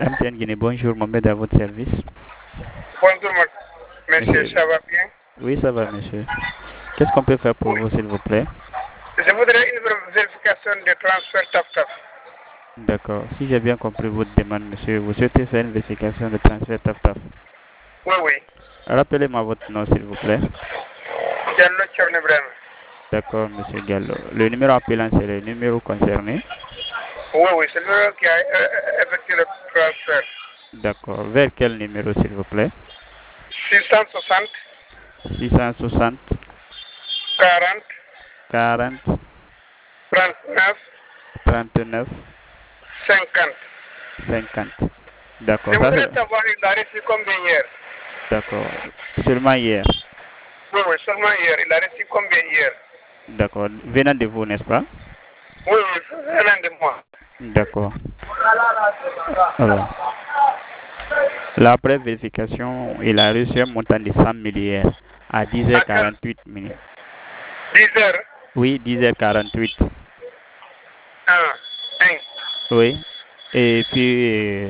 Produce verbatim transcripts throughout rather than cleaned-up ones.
M T N Guinée, bonjour, Mohamed à votre service. Bonjour, monsieur, Monsieur. ça va bien? Oui, ça va, monsieur. Qu'est-ce qu'on peut faire pour Oui. vous, s'il vous plaît? Je voudrais une vérification de transfert TAP-TAP. D'accord. Si j'ai bien compris votre demande, monsieur, vous souhaitez faire une vérification de transfert TAF-TAF. Oui, oui. Rappelez-moi votre nom, s'il vous plaît. Diallo Thiam Ibrahima. D'accord, monsieur Gallo. Le numéro appelant, c'est le numéro concerné. Oui, oui, c'est le qui a euh, effectué le transfert. D'accord. Vers quel numéro, s'il vous plaît? six cent soixante, six cent soixante, quarante, quarante, trente-neuf, trente-neuf, cinquante. cinquante. D'accord. Je Ça, voudrais c'est... savoir, il a reçu combien hier? D'accord. Seulement hier. Oui, oui, seulement hier. Il a reçu combien hier? D'accord. Venant de vous, n'est-ce pas? Oui, oui, venant de moi. D'accord. Alors, l'après vérification, il a reçu un montant de cent mille hier à dix heures quarante-huit minutes. dix heures? Oui, dix heures quarante-huit. un, un. Oui. Et puis,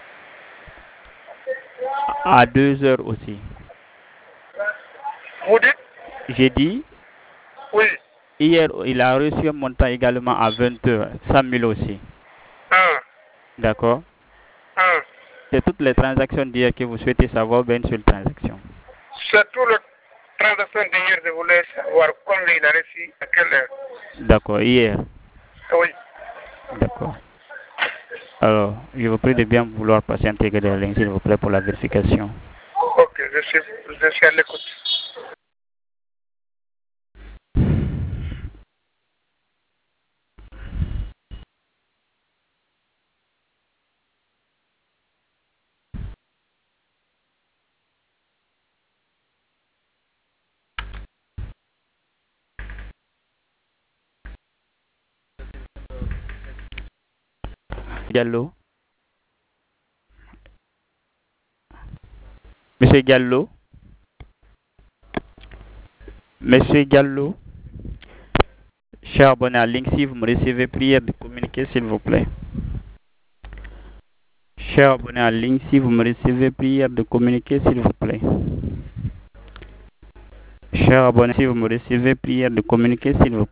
à deux heures aussi. Vous dites? J'ai dit, oui. Hier, il a reçu un montant également à vingt heures, cent mille aussi. un. D'accord? un. C'est toutes les transactions d'hier que vous souhaitez savoir, bien une seule transaction. C'est tout le transaction d'hier, je voulais savoir combien il a reçu, à quelle heure. D'accord, hier. Oui. D'accord. Alors, je vous prie de bien vouloir patienter la ligne, s'il vous plaît, pour la vérification. Ok, je suis, je suis à l'écoute. Gallo. Monsieur Gallo. Monsieur Gallo. Cher abonné à ligne, si vous me recevez, prière de communiquer, s'il vous plaît. Cher abonné à ligne, si vous me recevez, prière de communiquer, s'il vous plaît. Cher abonné, si vous me recevez, prière de communiquer, s'il vous plaît.